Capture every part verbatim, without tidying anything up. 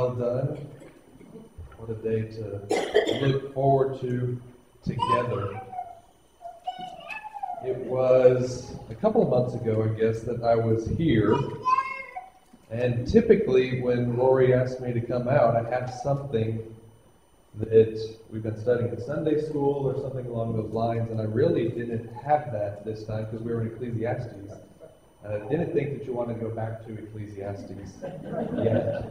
well done. What a day to look forward to together. It was a couple of months ago, I guess, that I was here. And typically when Rory asked me to come out, I have something that we've been studying in Sunday school or something along those lines, and I really didn't have that this time because we were in Ecclesiastes. And I didn't think that you wanted to go back to Ecclesiastes yet.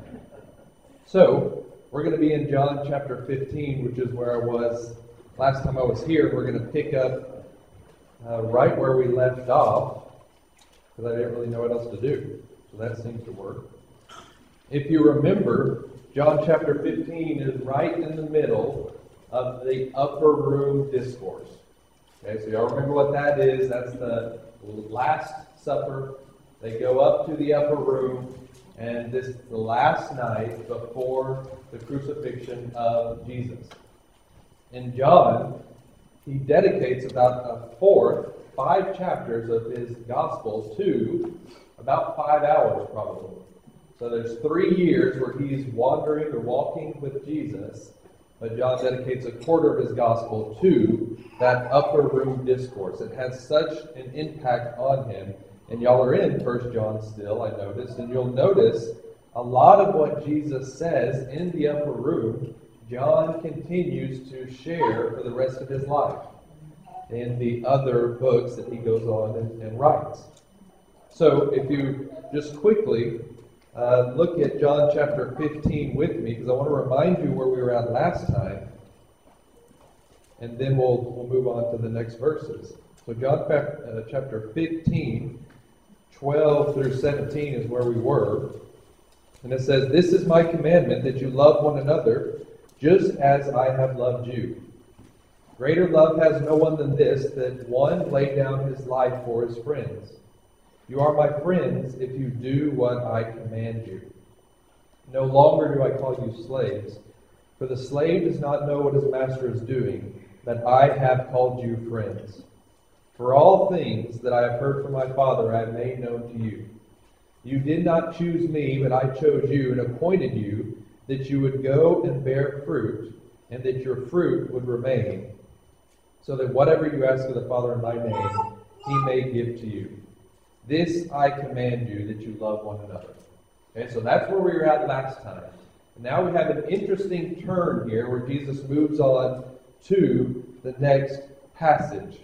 So, we're going to be in John chapter fifteen, which is where I was last time I was here. We're going to pick up uh, right where we left off, because I didn't really know what else to do. So that seems to work. If you remember, John chapter fifteen is right in the middle of the upper room discourse. Okay, so y'all remember what that is? That's the Last Supper. They go up to the upper room, and this is the last night before the crucifixion of Jesus. In John, he dedicates about a fourth, five chapters of his Gospels to about five hours probably. So there's three years where he's wandering or walking with Jesus, but John dedicates a quarter of his gospel to that upper room discourse. It has such an impact on him. And y'all are in First John still, I noticed, and you'll notice a lot of what Jesus says in the upper room, John continues to share for the rest of his life in the other books that he goes on and, and writes. So if you just quickly Uh, look at John chapter fifteen with me, because I want to remind you where we were at last time, and then we'll we'll move on to the next verses. So John uh, chapter fifteen, twelve through seventeen is where we were, and it says, "This is my commandment, that you love one another, just as I have loved you. Greater love has no one than this, that one lay down his life for his friends. You are my friends if you do what I command you. No longer do I call you slaves, for the slave does not know what his master is doing, but I have called you friends. For all things that I have heard from my Father I have made known to you. You did not choose me, but I chose you and appointed you that you would go and bear fruit, and that your fruit would remain, so that whatever you ask of the Father in my name, he may give to you. This I command you, that you love one another." Okay, so that's where we were at last time. Now we have an interesting turn here where Jesus moves on to the next passage.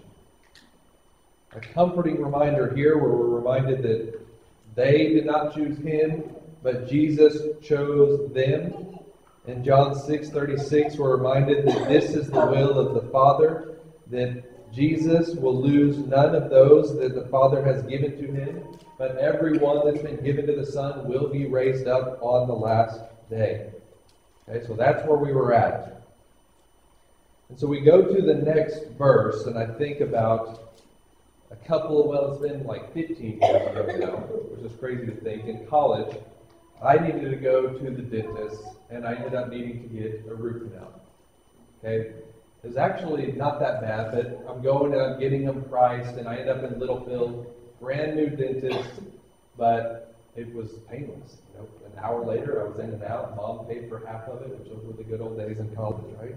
A comforting reminder here where we're reminded that they did not choose him, but Jesus chose them. In John six thirty-six, we're reminded that this is the will of the Father, that Jesus will lose none of those that the Father has given to him, but every one that's been given to the Son will be raised up on the last day. Okay, so that's where we were at. And so we go to the next verse, and I think about a couple of, well, it's been like fifteen years ago now, which is crazy to think. In college, I needed to go to the dentist, and I ended up needing to get a root canal. Okay? It was actually not that bad, but I'm going and I'm getting them priced, and I end up in Littlefield, brand new dentist, but it was painless. You know, an hour later, I was in and out. Mom paid for half of it, which were the good old days in college, right?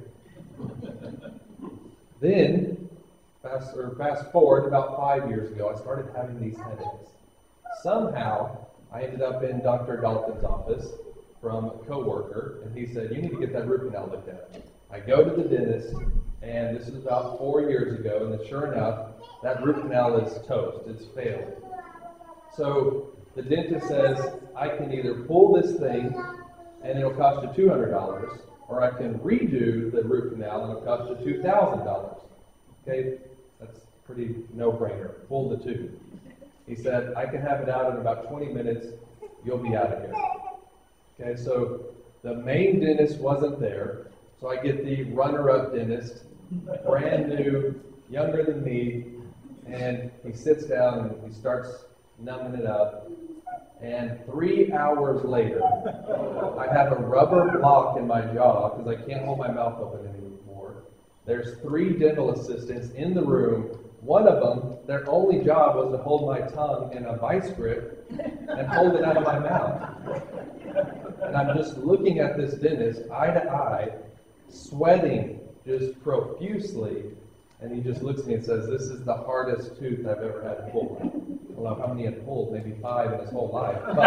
Then, fast or fast forward about five years ago, I started having these headaches. Somehow, I ended up in Doctor Dalton's office from a coworker, and he said, "You need to get that root canal looked at." I go to the dentist, and this is about four years ago, and sure enough, that root canal is toast. It's failed. So the dentist says, "I can either pull this thing, and it'll cost you two hundred dollars, or I can redo the root canal, and it'll cost you two thousand dollars. Okay, that's pretty no-brainer. Pull the two. He said, "I can have it out in about twenty minutes. You'll be out of here." Okay, so the main dentist wasn't there. So I get the runner-up dentist, brand new, younger than me, and he sits down and he starts numbing it up. And three hours later, I have a rubber block in my jaw because I can't hold my mouth open anymore. There's three dental assistants in the room One of them, their only job was to hold my tongue in a vice grip and hold it out of my mouth. And I'm just looking at this dentist, eye to eye, sweating just profusely. And he just looks at me and says, "This is the hardest tooth I've ever had to pull." I don't know how many he had pulled, maybe five in his whole life. But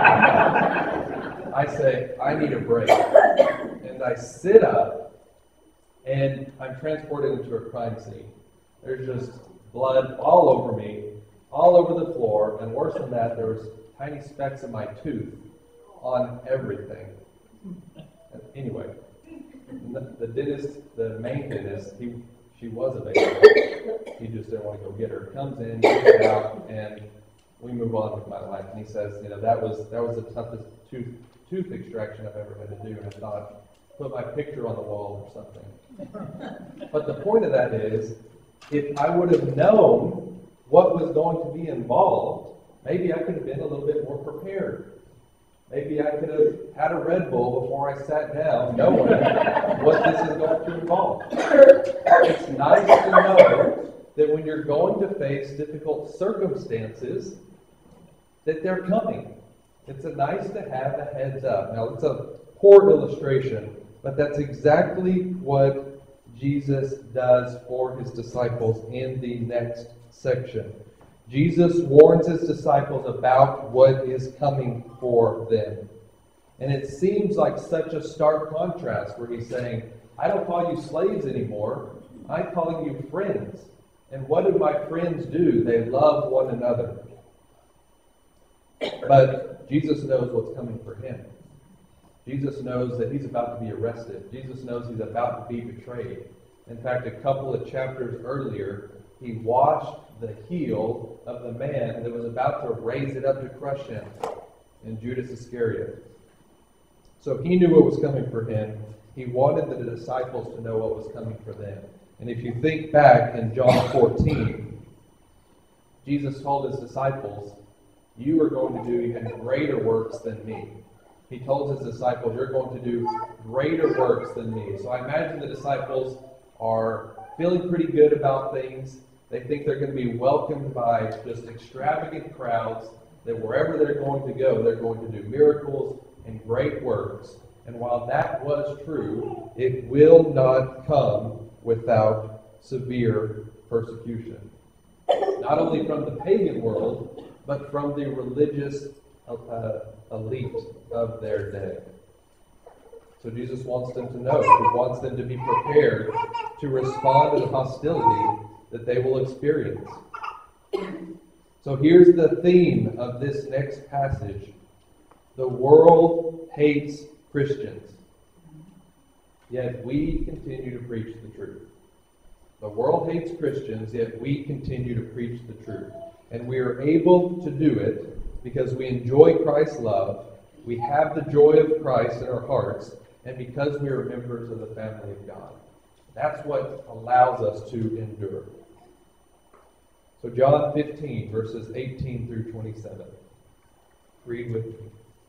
I say, "I need a break." And I sit up, and I'm transported into a crime scene. There's just blood all over me, all over the floor, and worse than that, there was tiny specks of my tooth on everything. Anyway, the, the dentist, the main dentist, he she was available. He just didn't want to go get her. Comes in, gets it out, and we move on with my life. And he says, you know, that was that was the toughest tooth tooth extraction I've ever had to do. And I thought, put my picture on the wall or something. But the point of that is, if I would have known what was going to be involved, maybe I could have been a little bit more prepared. Maybe I could have had a Red Bull before I sat down, knowing what this is going to involve. It's nice to know that when you're going to face difficult circumstances, that they're coming. It's a nice to have a heads up. Now, it's a poor illustration, but that's exactly what Jesus does for his disciples in the next section. Jesus warns his disciples about what is coming for them. And it seems like such a stark contrast where he's saying, I don't call you slaves anymore. I'm calling you friends. And what do my friends do? They love one another. But Jesus knows what's coming for him. Jesus knows that he's about to be arrested. Jesus knows he's about to be betrayed. In fact, a couple of chapters earlier, he washed the heel of the man that was about to raise it up to crush him in Judas Iscariot. So he knew what was coming for him. He wanted the disciples to know what was coming for them. And if you think back in John fourteen, Jesus told his disciples, you are going to do even greater works than me. He told his disciples, you're going to do greater works than me. So I imagine the disciples are feeling pretty good about things. They think they're going to be welcomed by just extravagant crowds, that wherever they're going to go, they're going to do miracles and great works. And while that was true, it will not come without severe persecution. Not only from the pagan world, but from the religious uh, elite of their day. So Jesus wants them to know. He wants them to be prepared to respond to the hostility that they will experience. So here's the theme of this next passage. The world hates Christians, yet we continue to preach the truth. The world hates Christians, yet we continue to preach the truth. And we are able to do it because we enjoy Christ's love, we have the joy of Christ in our hearts, and because we are members of the family of God. That's what allows us to endure. So John fifteen, verses eighteen through twenty-seven. Read with me.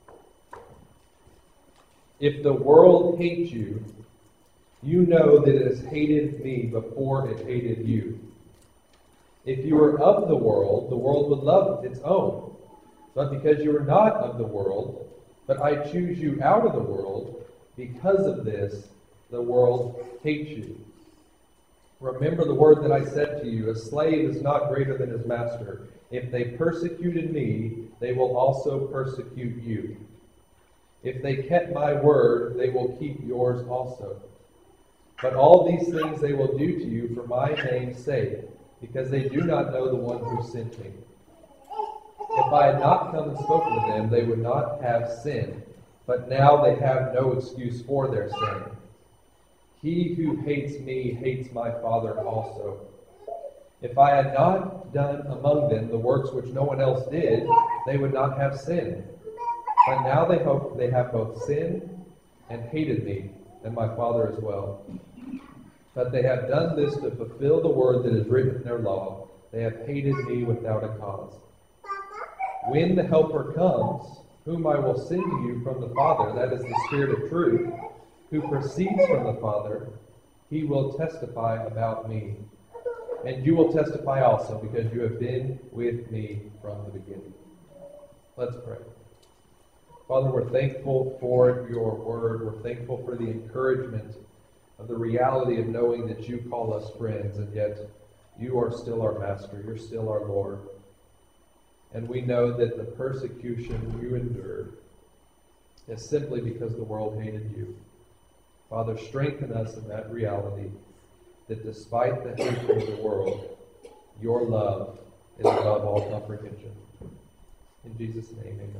If the world hates you, you know that it has hated me before it hated you. If you were of the world, the world would love its own. But because you are not of the world, but I choose you out of the world, because of this, the world hates you. Remember the word that I said to you, a slave is not greater than his master. If they persecuted me, they will also persecute you. If they kept my word, they will keep yours also. But all these things they will do to you for my name's sake, because they do not know the one who sent me. If I had not come and spoken to them, they would not have sin. But now they have no excuse for their sin. He who hates me hates my Father also. If I had not done among them the works which no one else did, they would not have sinned. But now they hope they have both sinned and hated me, and my Father as well. But they have done this to fulfill the word that is written in their law. They have hated me without a cause. When the Helper comes, whom I will send to you from the Father, that is the Spirit of truth, who proceeds from the Father, he will testify about me. and you will testify also, because you have been with me from the beginning. Let's pray. Father, we're thankful for your word. We're thankful for the encouragement of the reality of knowing that you call us friends, and yet you are still our master. You're still our Lord. And we know that the persecution you endured is simply because the world hated you. Father, strengthen us in that reality, that despite the hatred of the world, your love is above all comprehension. In Jesus' name, amen.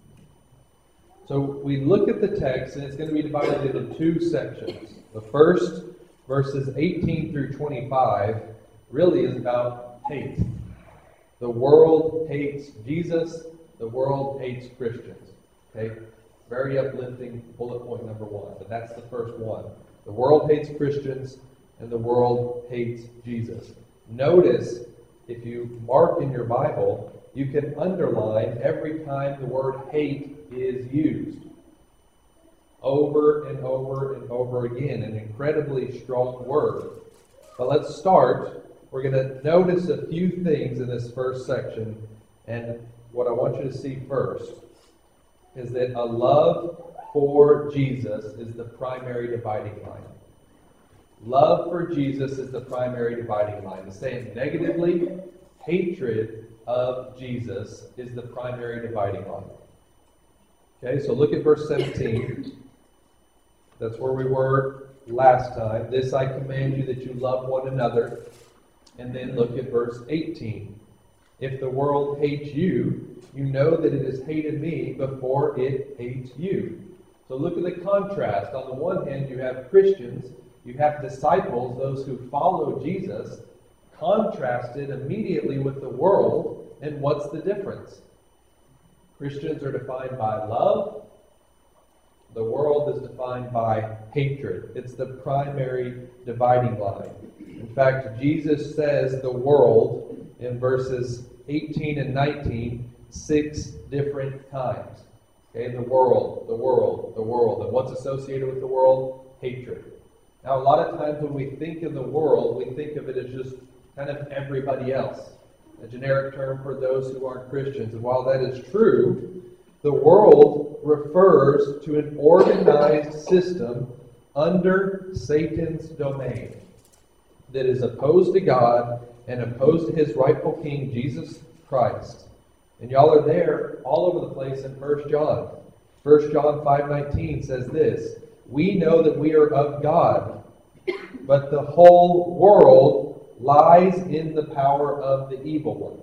So we look at the text, and it's going to be divided into two sections. The first, verses eighteen through twenty-five, really is about hate. The world hates Jesus. The world hates Christians. Okay? Very uplifting bullet point number one. But that's the first one. The world hates Christians, and the world hates Jesus. Notice, if you mark in your Bible, you can underline every time the word hate is used. Over and over and over again. An incredibly strong word. But let's start. We're going to notice a few things in this first section. And what I want you to see first is that a love for Jesus is the primary dividing line. Love for Jesus is the primary dividing line. To say it negatively, hatred of Jesus is the primary dividing line. Okay, so look at verse seventeen. That's where we were last time. This I command you, that you love one another. And then look at verse eighteen. If the world hates you, you know that it has hated me before it hates you. So look at the contrast. On the one hand, you have Christians, you have disciples, those who follow Jesus, contrasted immediately with the world. And what's the difference? Christians are defined by love. The world is defined by hatred. It's the primary dividing line. In fact, Jesus says the world in verses eighteen and nineteen six different times. Okay, the world, the world, the world. And what's associated with the world? Hatred. Now, a lot of times when we think of the world, we think of it as just kind of everybody else. A generic term for those who aren't Christians. And while that is true, the world refers to an organized system under Satan's domain that is opposed to God and opposed to his rightful king, Jesus Christ. And y'all are there all over the place in First John. First John five nineteen says this, we know that we are of God, but the whole world lies in the power of the evil one.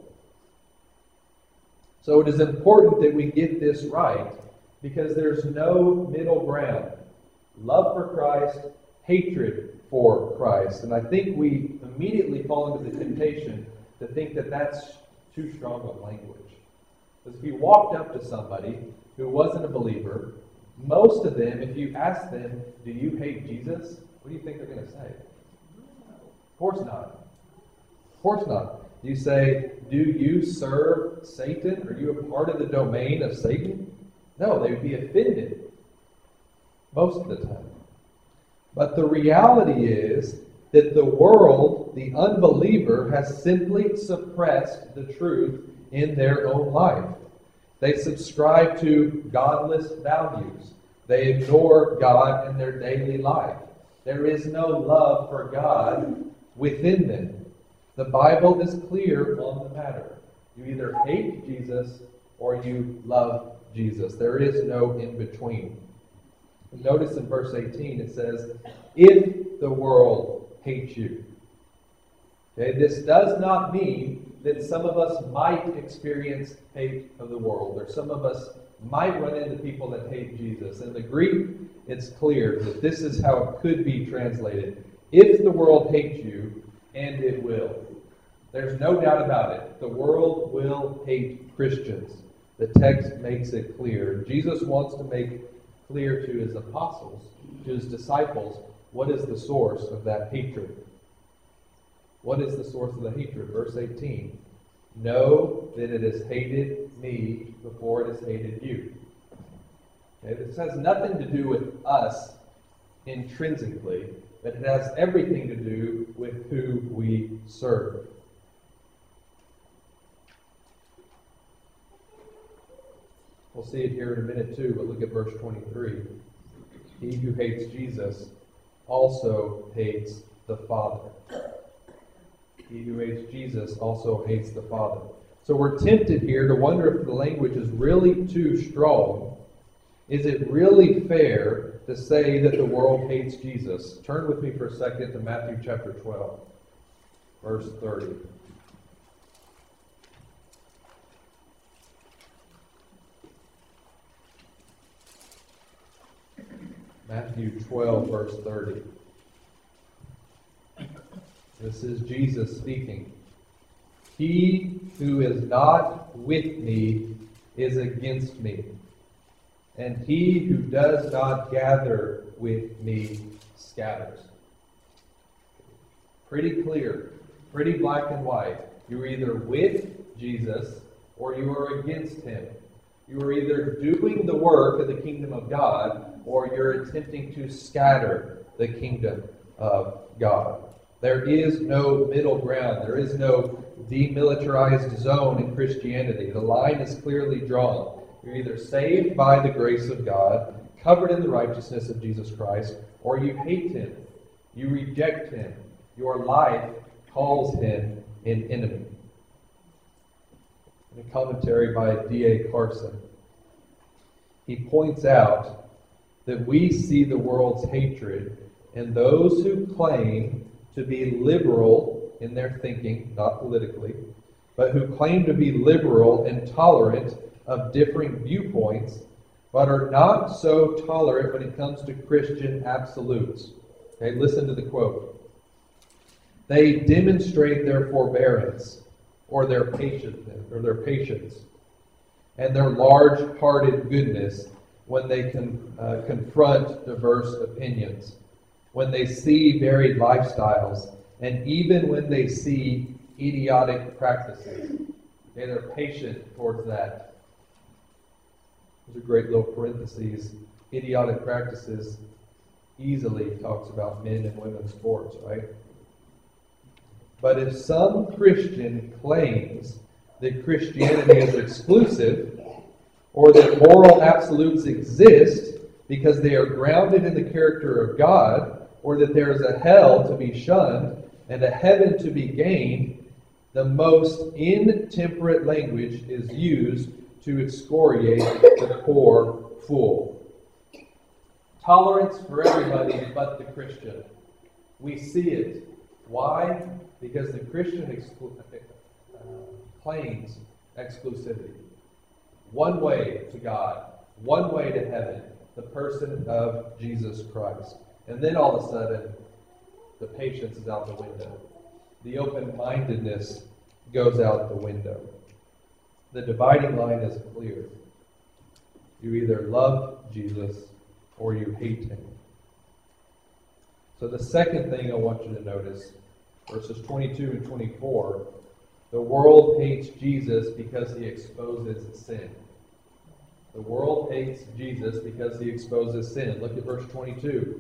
So it is important that we get this right, because there's no middle ground. Love for Christ, hatred for Christ. And I think we immediately fall into the temptation to think that that's too strong of language. Because if you walked up to somebody who wasn't a believer, most of them, if you ask them, do you hate Jesus? What do you think they're going to say? Of course not. Of course not. You say, do you serve Satan? Are you a part of the domain of Satan? No, they would be offended most of the time. But the reality is that the world, the unbeliever, has simply suppressed the truth in their own life. They subscribe to godless values. They ignore God in their daily life. There is no love for God within them. The Bible is clear on the matter. You either hate Jesus or you love Jesus. There is no in between. Notice in verse eighteen it says, if the world hates you. Okay, this does not mean that some of us might experience hate of the world, or some of us might run into people that hate Jesus. In the Greek, it's clear that this is how it could be translated. If the world hates you, and it will. There's no doubt about it. The world will hate Christians. The text makes it clear. Jesus wants to make clear to his apostles, to his disciples, what is the source of that hatred. What is the source of the hatred? Verse eighteen. Know that it has hated me before it has hated you. Okay, this has nothing to do with us intrinsically. but it has everything to do with who we serve. We'll see it here in a minute too, but look at verse twenty-three. He who hates Jesus also hates the Father. He who hates Jesus also hates the Father. So we're tempted here to wonder if the language is really too strong. Is it really fair to say that the world hates Jesus? Turn with me for a second to Matthew chapter twelve, verse thirty. Matthew twelve, verse thirty. This is Jesus speaking. He who is not with me is against me, and he who does not gather with me scatters. Pretty clear, pretty black and white. You're either with Jesus or you are against him. You are either doing the work of the kingdom of God or you're attempting to scatter the kingdom of God. There is no middle ground. There is no demilitarized zone in Christianity. The line is clearly drawn. You're either saved by the grace of God, covered in the righteousness of Jesus Christ, or you hate him. You reject him. Your life calls him an enemy. In a commentary by D A Carson, he points out that we see the world's hatred in those who claim to be liberal in their thinking, not politically, but who claim to be liberal and tolerant of differing viewpoints, but are not so tolerant when it comes to Christian absolutes. Okay, listen to the quote. They demonstrate their forbearance or their patience or their patience and their large-hearted goodness when they can uh, confront diverse opinions, when they see varied lifestyles, and even when they see idiotic practices. Okay, they're patient towards that. There's a great little parentheses. Idiotic practices easily talks about men and women's sports, right? But if some Christian claims that Christianity is exclusive, or that moral absolutes exist because they are grounded in the character of God, or that there is a hell to be shunned and a heaven to be gained, the most intemperate language is used to excoriate the poor fool. Tolerance for everybody but the Christian. We see it. Why? Because the Christian exclu- uh, claims exclusivity. One way to God, one way to heaven, the person of Jesus Christ. And then all of a sudden, the patience is out the window. The open-mindedness goes out the window. The dividing line is clear. You either love Jesus or you hate him. So the second thing I want you to notice, verses twenty-two and twenty-four, the world hates Jesus because he exposes sin. The world hates Jesus because he exposes sin. Look at verse twenty-two.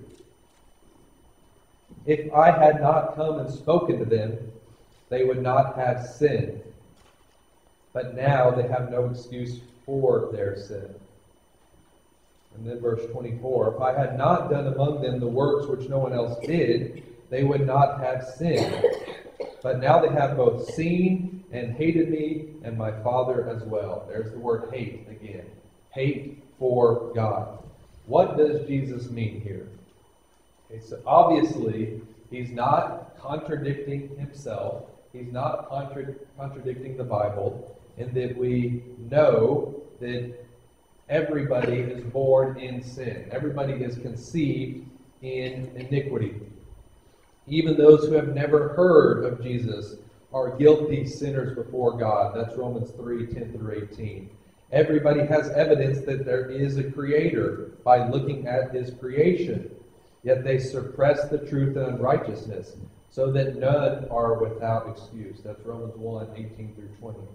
If I had not come and spoken to them, they would not have sin. But now they have no excuse for their sin. And then verse twenty-four, if I had not done among them the works which no one else did, they would not have sin. But now they have both seen and hated me and my Father as well. There's the word hate again. Hate for God. What does Jesus mean here? Okay, so obviously, he's not contradicting himself. He's not contra- contradicting the Bible, in that we know that everybody is born in sin. Everybody is conceived in iniquity. Even those who have never heard of Jesus are guilty sinners before God. That's Romans three, ten through eighteen. Everybody has evidence that there is a creator by looking at his creation. Yet they suppress the truth and unrighteousness, so that none are without excuse. That's Romans one, eighteen through twenty.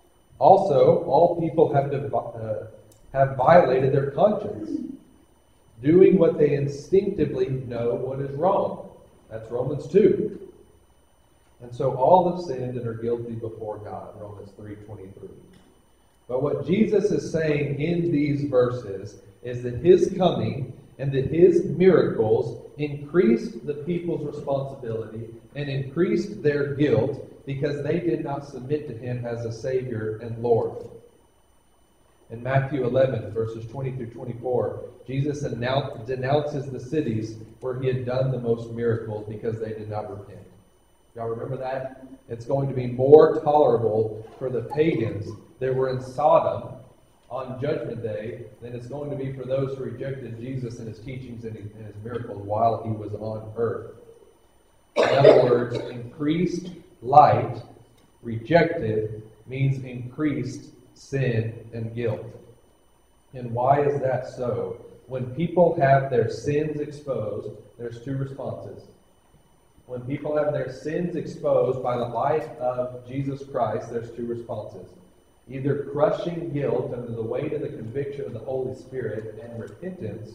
Also, all people have, div- uh, have violated their conscience. doing what they instinctively know what is wrong. That's Romans two. And so all have sinned and are guilty before God, Romans three twenty-three. But what Jesus is saying in these verses is that his coming and that his miracles increased the people's responsibility and increased their guilt because they did not submit to him as a Savior and Lord. In Matthew eleven, verses twenty through twenty-four, Jesus annou- denounces the cities where he had done the most miracles because they did not repent. Y'all remember that? It's going to be more tolerable for the pagans that were in Sodom on Judgment Day than it's going to be for those who rejected Jesus and his teachings and his, and his miracles while he was on earth. In other words, increased light rejected means increased sin and guilt. And why is that so? When people have their sins exposed, there's two responses. When people have their sins exposed by the light of Jesus Christ, there's two responses. Either crushing guilt under the weight of the conviction of the Holy Spirit and repentance,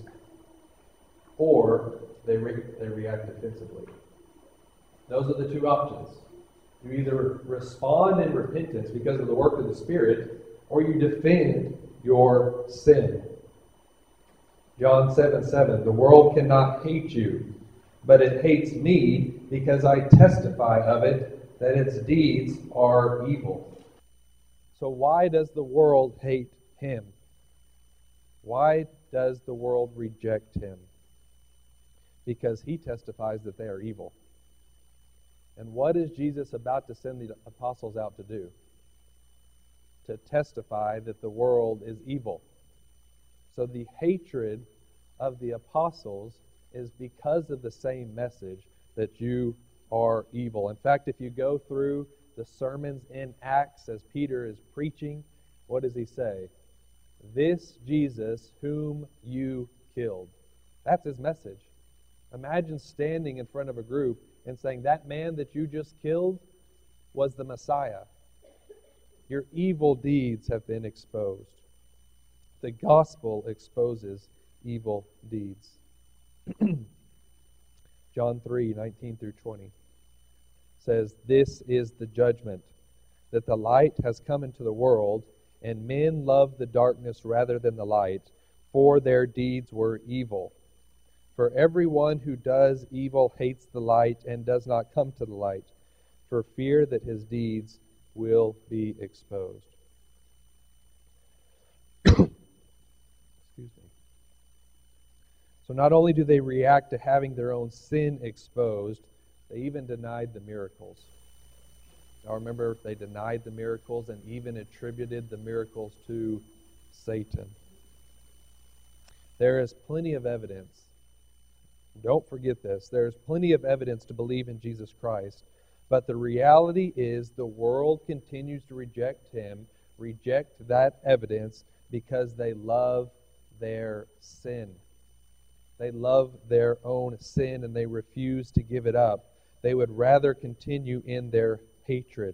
or they, re- they react defensively. Those are the two options. You either respond in repentance because of the work of the Spirit, or you defend your sin. John seven seven, the world cannot hate you, but it hates me because I testify of it that its deeds are evil. So why does the world hate him? Why does the world reject him? Because he testifies that they are evil. And what is Jesus about to send the apostles out to do? To testify that the world is evil. So the hatred of the apostles is because of the same message that you are evil. In fact, if you go through the sermons in Acts as Peter is preaching, what does he say? This Jesus whom you killed. That's his message. Imagine standing in front of a group and saying, that man that you just killed was the Messiah. Your evil deeds have been exposed. The gospel exposes evil deeds. John three nineteen through twenty says, this is the judgment, that the light has come into the world, and men love the darkness rather than the light, for their deeds were evil. For everyone who does evil hates the light and does not come to the light, for fear that his deeds will be exposed. Excuse me. So not only do they react to having their own sin exposed, they even denied the miracles. Now remember, they denied the miracles and even attributed the miracles to Satan. There is plenty of evidence. Don't forget this. There is plenty of evidence to believe in Jesus Christ. But the reality is the world continues to reject him, reject that evidence because they love their sin. They love their own sin and they refuse to give it up. They would rather continue in their hatred.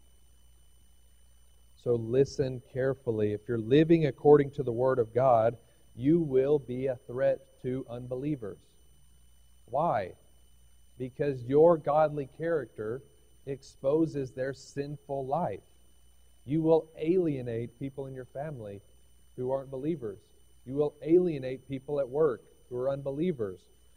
So listen carefully. If you're living according to the Word of God, you will be a threat to unbelievers. Why? Because your godly character exposes their sinful life. You will alienate people in your family who aren't believers. You will alienate people at work who are unbelievers.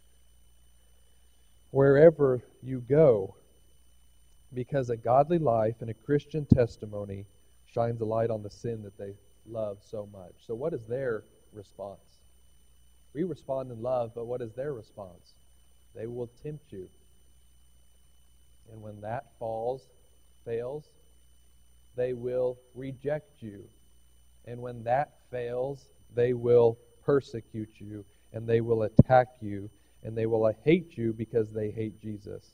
Wherever you go, because a godly life and a Christian testimony shines a light on the sin that they love so much. So what is their response? We respond in love, but what is their response? They will tempt you. And when that falls, fails, they will reject you. And when that fails, they will persecute you, and they will attack you, and they will hate you because they hate Jesus.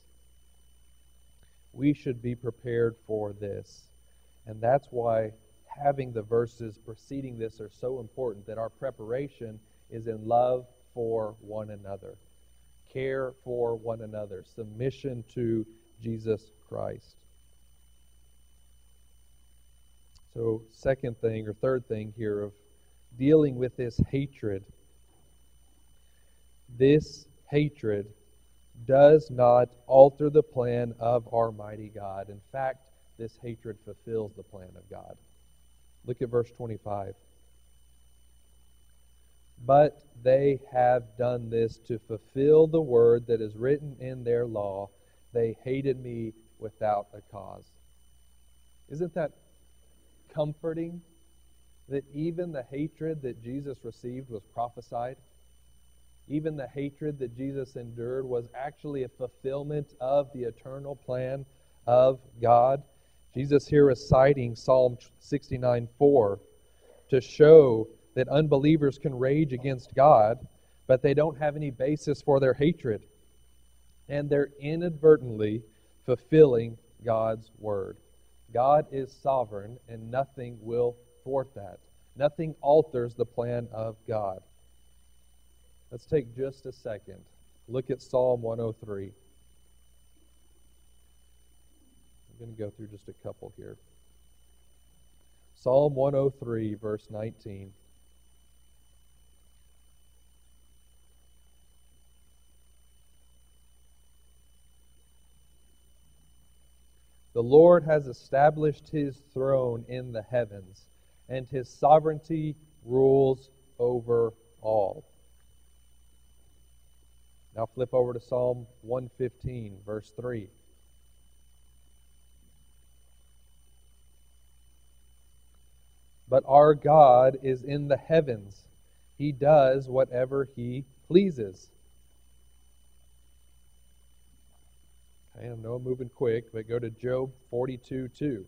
We should be prepared for this. And that's why having the verses preceding this are so important, that our preparation is in love for one another, care for one another, submission to Jesus Christ. So second thing or third thing here of dealing with this hatred this hatred does not alter the plan of our mighty God. In fact, this hatred fulfills the plan of God. Look at verse twenty-five. But they have done this to fulfill the word that is written in their law. They hated me without a cause. Isn't that comforting? That even the hatred that Jesus received was prophesied. Even the hatred that Jesus endured was actually a fulfillment of the eternal plan of God. Jesus here is citing Psalm sixty-nine four to show that unbelievers can rage against God, but they don't have any basis for their hatred. And they're inadvertently fulfilling God's word. God is sovereign, and nothing will thwart that. Nothing alters the plan of God. Let's take just a second. Look at Psalm one oh three. I'm going to go through just a couple here. Psalm one oh three, verse nineteen. The Lord has established his throne in the heavens, and his sovereignty rules over all. Now flip over to Psalm one fifteen, verse three. But our God is in the heavens. He does whatever he pleases. Okay, I know I'm moving quick, but go to Job forty-two two.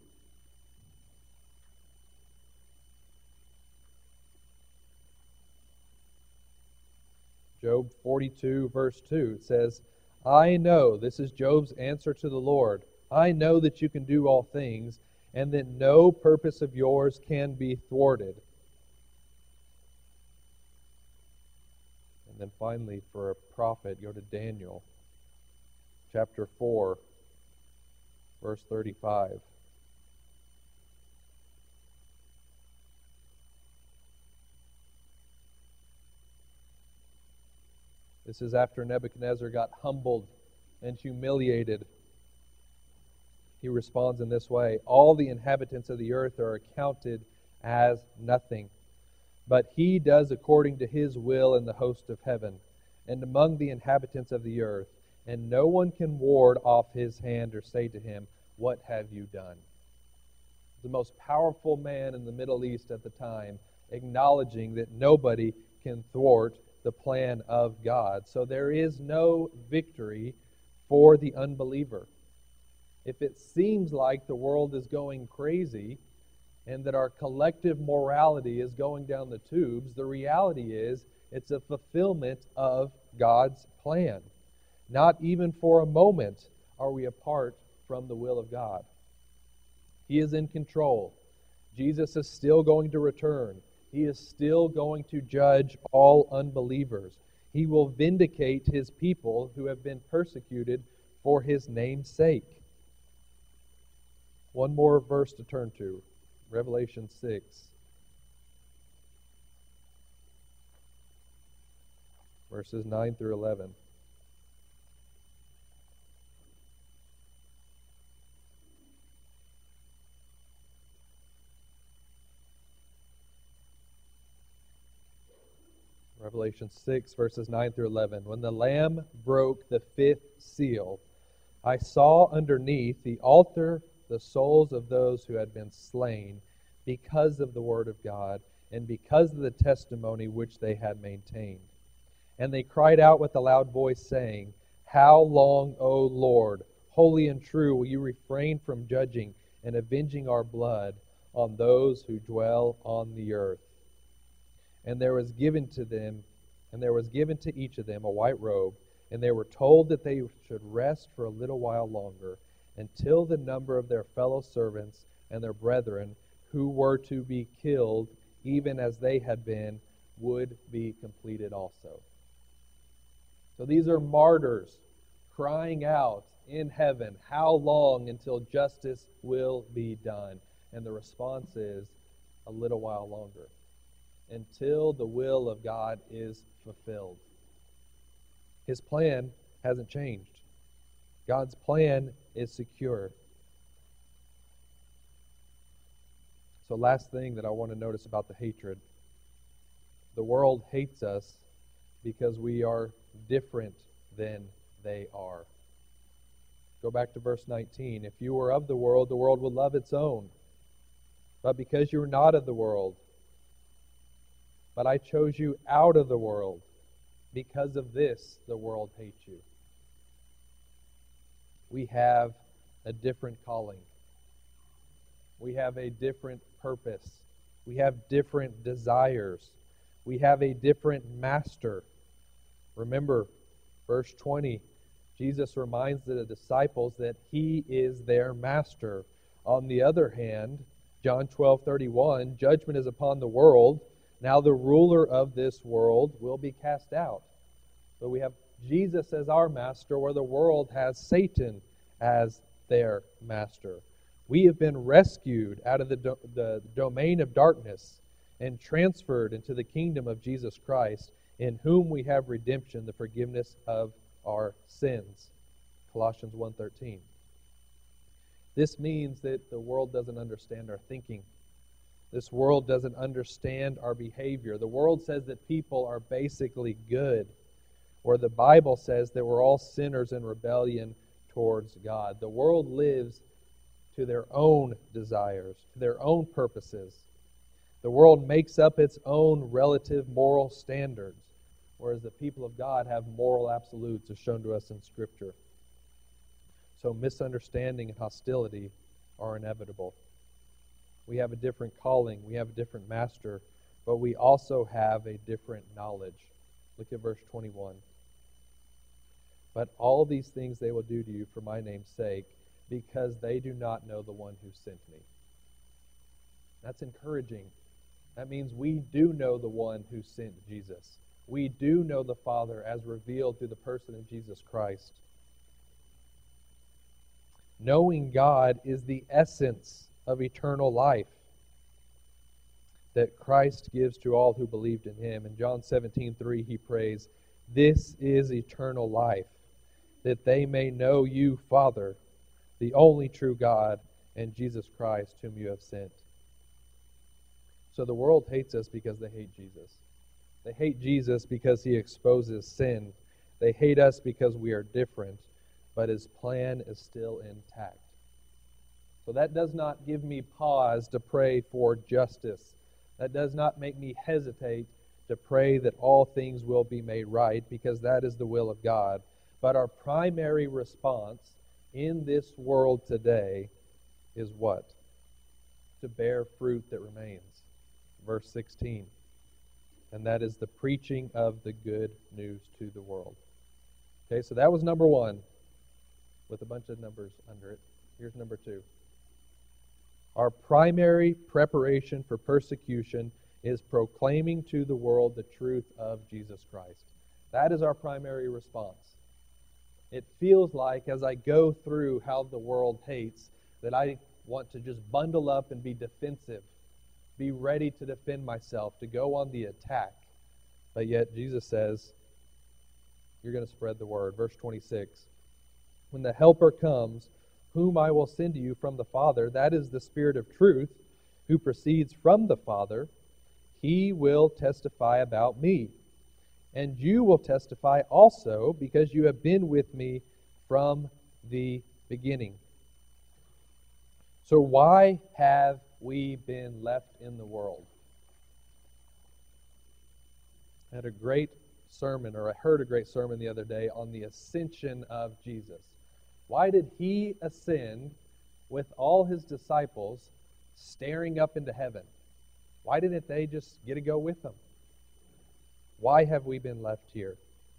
Job forty-two, verse two, it says, I know, this is Job's answer to the Lord, I know that you can do all things, and that no purpose of yours can be thwarted. And then finally, for a prophet, go to Daniel, chapter four, verse thirty-five. This is after Nebuchadnezzar got humbled and humiliated. He responds in this way, all the inhabitants of the earth are accounted as nothing, but he does according to his will in the host of heaven and among the inhabitants of the earth, and no one can ward off his hand or say to him, what have you done? The most powerful man in the Middle East at the time, acknowledging that nobody can thwart the plan of God. So there is no victory for the unbeliever. If it seems like the world is going crazy and that our collective morality is going down the tubes, the reality is it's a fulfillment of God's plan. Not even for a moment are we apart from the will of God. He is in control. Jesus is still going to return. He is still going to judge all unbelievers. He will vindicate his people who have been persecuted for his name's sake. One more verse to turn to, Revelation six. Verses nine through eleven. Revelation six, verses nine through eleven. When the Lamb broke the fifth seal, I saw underneath the altar the souls of those who had been slain because of the word of God and because of the testimony which they had maintained. And they cried out with a loud voice, saying, How long, O Lord, holy and true, will you refrain from judging and avenging our blood on those who dwell on the earth? And there was given to them, and there was given to each of them a white robe, and they were told that they should rest for a little while longer, until the number of their fellow servants and their brethren who were to be killed, even as they had been, would be completed also. So these are martyrs crying out in heaven, how long until justice will be done? And the response is, a little while longer, until the will of God is fulfilled. His plan hasn't changed. God's plan is secure. So last thing that I want to notice about the hatred. The world hates us because we are different than they are. Go back to verse nineteen. If you were of the world, the world would love its own. But because you are not of the world, but I chose you out of the world, because of this the world hates you. We have a different calling. We have a different purpose. We have different desires. We have a different master. Remember, verse twenty, Jesus reminds the disciples that He is their master. On the other hand, John twelve thirty-one, judgment is upon the world. Now the ruler of this world will be cast out. So we have Jesus as our master, where the world has Satan as their master. We have been rescued out of the, do- the domain of darkness and transferred into the kingdom of Jesus Christ, in whom we have redemption, the forgiveness of our sins. Colossians one thirteen. This means that the world doesn't understand our thinking. This world doesn't understand our behavior. The world says that people are basically good, where the Bible says that we're all sinners in rebellion towards God. The world lives to their own desires, to their own purposes. The world makes up its own relative moral standards, whereas the people of God have moral absolutes as shown to us in Scripture. So misunderstanding and hostility are inevitable. We have a different calling, we have a different master, but we also have a different knowledge. Look at verse twenty-one. But all these things they will do to you for my name's sake, because they do not know the one who sent me. That's encouraging. That means we do know the one who sent Jesus. We do know the Father as revealed through the person of Jesus Christ. Knowing God is the essence of eternal life that Christ gives to all who believed in Him. In John seventeen three, He prays, "This is eternal life, that they may know you, Father, the only true God, and Jesus Christ, whom you have sent." So the world hates us because they hate Jesus. They hate Jesus because He exposes sin. They hate us because we are different, but His plan is still intact. So that does not give me pause to pray for justice. That does not make me hesitate to pray that all things will be made right, because that is the will of God. But our primary response in this world today is what? To bear fruit that remains. Verse sixteen. And that is the preaching of the good news to the world. Okay, so that was number one, with a bunch of numbers under it. Here's number two. Our primary preparation for persecution is proclaiming to the world the truth of Jesus Christ. That is our primary response. It feels like, as I go through how the world hates, that I want to just bundle up and be defensive, be ready to defend myself, to go on the attack. But yet Jesus says, you're going to spread the word. Verse twenty-six, when the Helper comes, whom I will send to you from the Father, that is the Spirit of truth, who proceeds from the Father, He will testify about me. And you will testify also, because you have been with me from the beginning. So why have we been left in the world? I had a great sermon, or I heard a great sermon the other day on the ascension of Jesus. Why did He ascend with all His disciples staring up into heaven? Why didn't they just get to go with Him? Why have we been left here?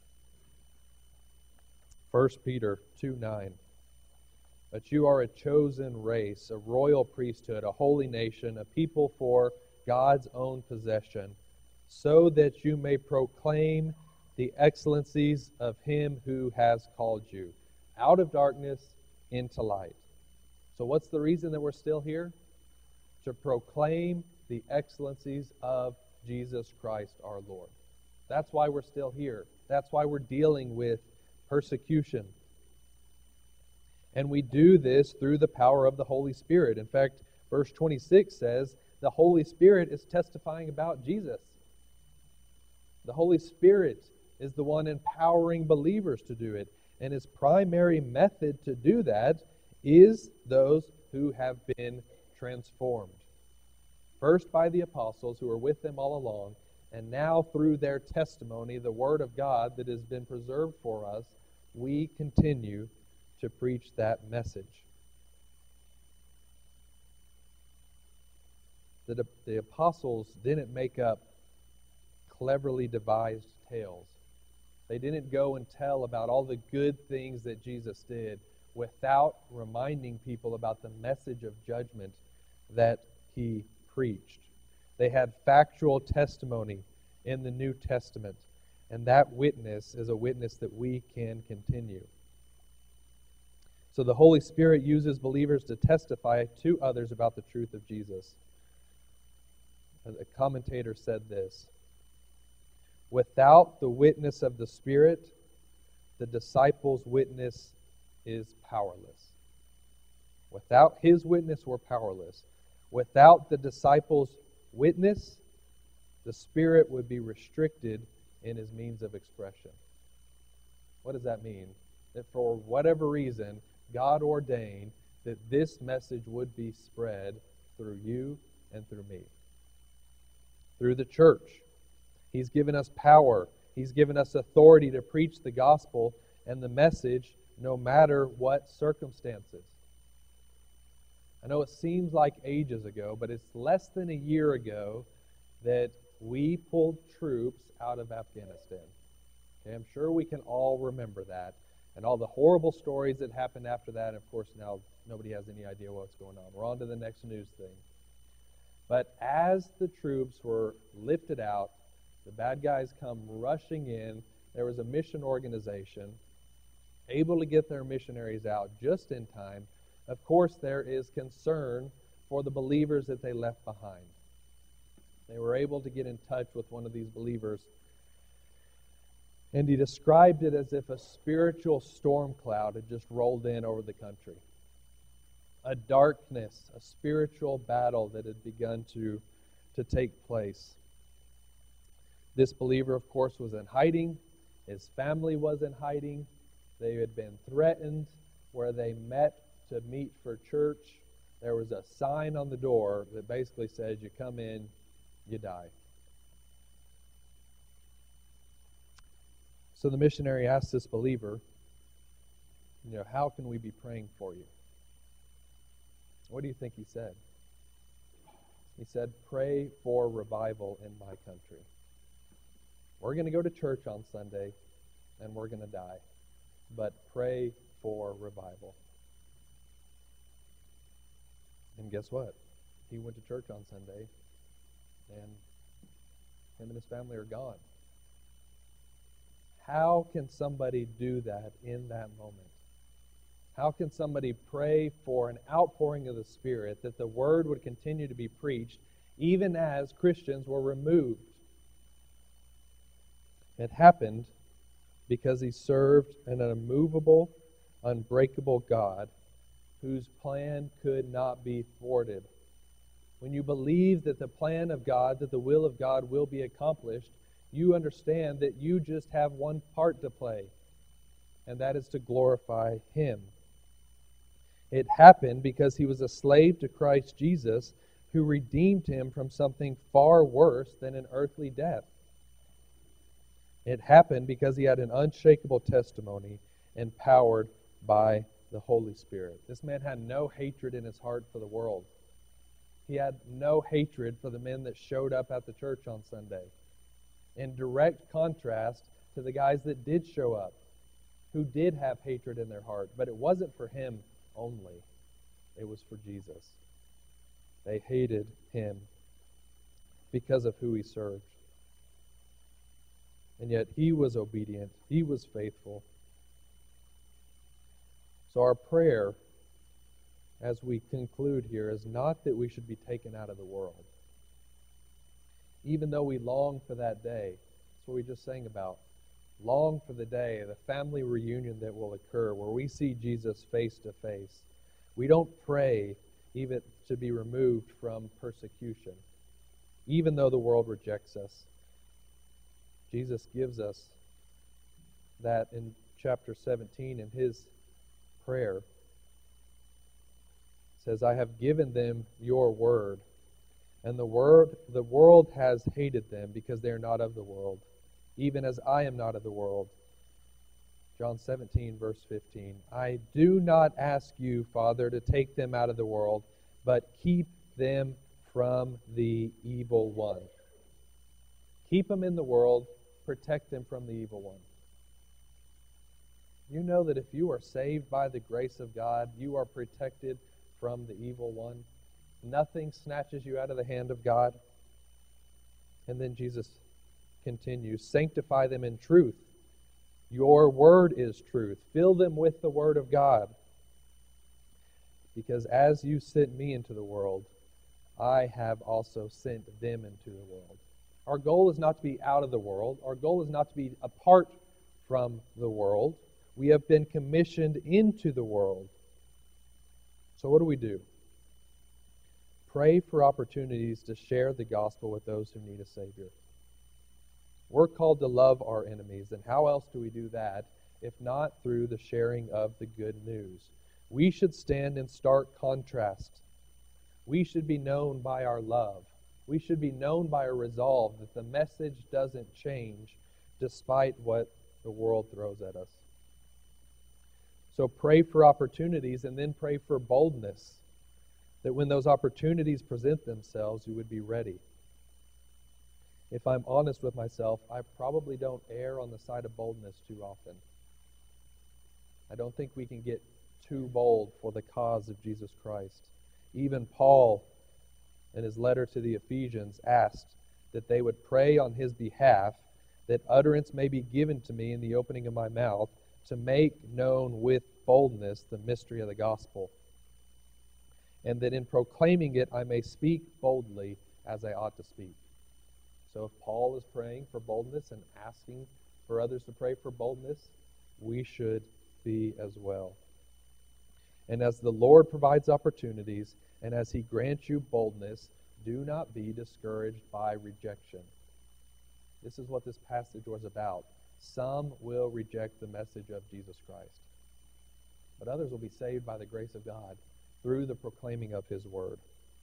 First Peter two nine. But you are a chosen race, a royal priesthood, a holy nation, a people for God's own possession, so that you may proclaim the excellencies of Him who has called you out of darkness into light. So what's the reason that we're still here? To proclaim the excellencies of Jesus Christ our Lord. That's why we're still here. That's why we're dealing with persecution. And we do this through the power of the Holy Spirit. In fact, verse twenty-six says, the Holy Spirit is testifying about Jesus. The Holy Spirit is the one empowering believers to do it. And his primary method to do that is those who have been transformed. First by the apostles who were with them all along, and now through their testimony, the Word of God that has been preserved for us, we continue to preach that message. The, the apostles didn't make up cleverly devised tales. They didn't go and tell about all the good things that Jesus did without reminding people about the message of judgment that he preached. They had factual testimony in the New Testament, and that witness is a witness that we can continue. So the Holy Spirit uses believers to testify to others about the truth of Jesus. A commentator said this: without the witness of the Spirit, the disciples' witness is powerless. Without his witness, we're powerless. Without the disciples' witness, the Spirit would be restricted in his means of expression. What does that mean? That for whatever reason, God ordained that this message would be spread through you and through me. Through the church. He's given us power. He's given us authority to preach the gospel and the message no matter what circumstances. I know it seems like ages ago, but it's less than a year ago that we pulled troops out of Afghanistan. Okay, I'm sure we can all remember that. And all the horrible stories that happened after that. And of course, now nobody has any idea what's going on. We're on to the next news thing. But as the troops were lifted out, the bad guys come rushing in. There was a mission organization able to get their missionaries out just in time. Of course, there is concern for the believers that they left behind. They were able to get in touch with one of these believers, and he described it as if a spiritual storm cloud had just rolled in over the country. A darkness, a spiritual battle that had begun to, to take place. This believer, of course, was in hiding. His family was in hiding. They had been threatened. Where they met to meet for church, there was a sign on the door that basically says, you come in, you die. So the missionary asked this believer, you know, how can we be praying for you? What do you think he said? He said, pray for revival in my country. We're going to go to church on Sunday, and we're going to die. But pray for revival. And guess what? He went to church on Sunday, and him and his family are gone. How can somebody do that in that moment? How can somebody pray for an outpouring of the Spirit, that the Word would continue to be preached, even as Christians were removed? It happened because he served an immovable, unbreakable God whose plan could not be thwarted. When you believe that the plan of God, that the will of God will be accomplished, you understand that you just have one part to play, and that is to glorify Him. It happened because he was a slave to Christ Jesus, who redeemed him from something far worse than an earthly death. It happened because he had an unshakable testimony empowered by the Holy Spirit. This man had no hatred in his heart for the world. He had no hatred for the men that showed up at the church on Sunday. In direct contrast to the guys that did show up, who did have hatred in their heart. But it wasn't for him only. It was for Jesus. They hated him because of who he served. And yet he was obedient. He was faithful. So our prayer, as we conclude here, is not that we should be taken out of the world. Even though we long for that day. That's what we just sang about. Long for the day, the family reunion that will occur where we see Jesus face to face. We don't pray even to be removed from persecution, even though the world rejects us. Jesus gives us that in chapter seventeen in his prayer. It says, I have given them your word, and the word the world has hated them because they are not of the world, even as I am not of the world. John seventeen, verse fifteen. I do not ask you, Father, to take them out of the world, but keep them from the evil one. Keep them in the world, protect them from the evil one. You know that if you are saved by the grace of God, you are protected from the evil one. Nothing snatches you out of the hand of God. And then Jesus continues, sanctify them in truth. Your word is truth. Fill them with the word of God. Because as you sent me into the world, I have also sent them into the world. Our goal is not to be out of the world. Our goal is not to be apart from the world. We have been commissioned into the world. So what do we do? Pray for opportunities to share the gospel with those who need a Savior. We're called to love our enemies, and how else do we do that if not through the sharing of the good news? We should stand in stark contrast. We should be known by our love. We should be known by our resolve that the message doesn't change despite what the world throws at us. So pray for opportunities and then pray for boldness, that when those opportunities present themselves, you would be ready. If I'm honest with myself, I probably don't err on the side of boldness too often. I don't think we can get too bold for the cause of Jesus Christ. Even Paul, in his letter to the Ephesians, asked that they would pray on his behalf, that utterance may be given to me in the opening of my mouth, to make known with boldness the mystery of the gospel, and that in proclaiming it I may speak boldly as I ought to speak. So if Paul is praying for boldness and asking for others to pray for boldness, we should be as well. And as the Lord provides opportunities, and as He grants you boldness, do not be discouraged by rejection. This is what this passage was about. Some will reject the message of Jesus Christ, but others will be saved by the grace of God through the proclaiming of His word.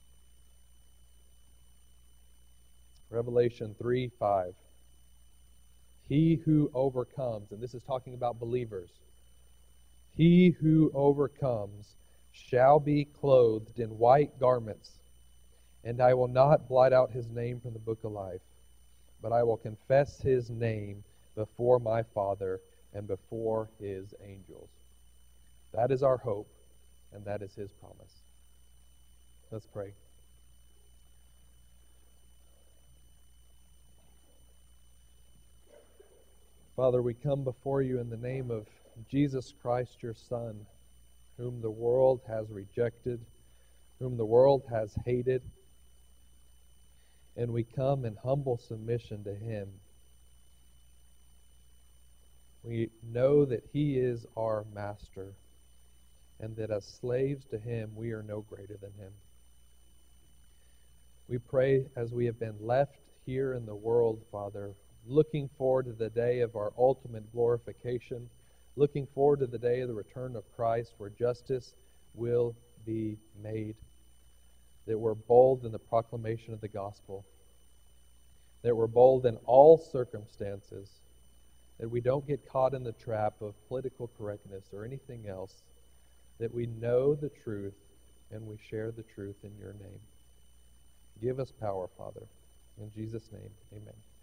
Revelation three five. He who overcomes, and this is talking about believers, he who overcomes shall be clothed in white garments, and I will not blot out his name from the book of life, but I will confess his name before my Father and before his angels. That is our hope, and that is his promise. Let's pray. Father, we come before you in the name of Jesus Christ, your Son, whom the world has rejected, whom the world has hated, and we come in humble submission to him. We know that he is our master, and that as slaves to him, we are no greater than him. We pray as we have been left here in the world, Father, looking forward to the day of our ultimate glorification, looking forward to the day of the return of Christ where justice will be made, that we're bold in the proclamation of the gospel, that we're bold in all circumstances, that we don't get caught in the trap of political correctness or anything else, that we know the truth and we share the truth in your name. Give us power, Father. In Jesus' name, amen.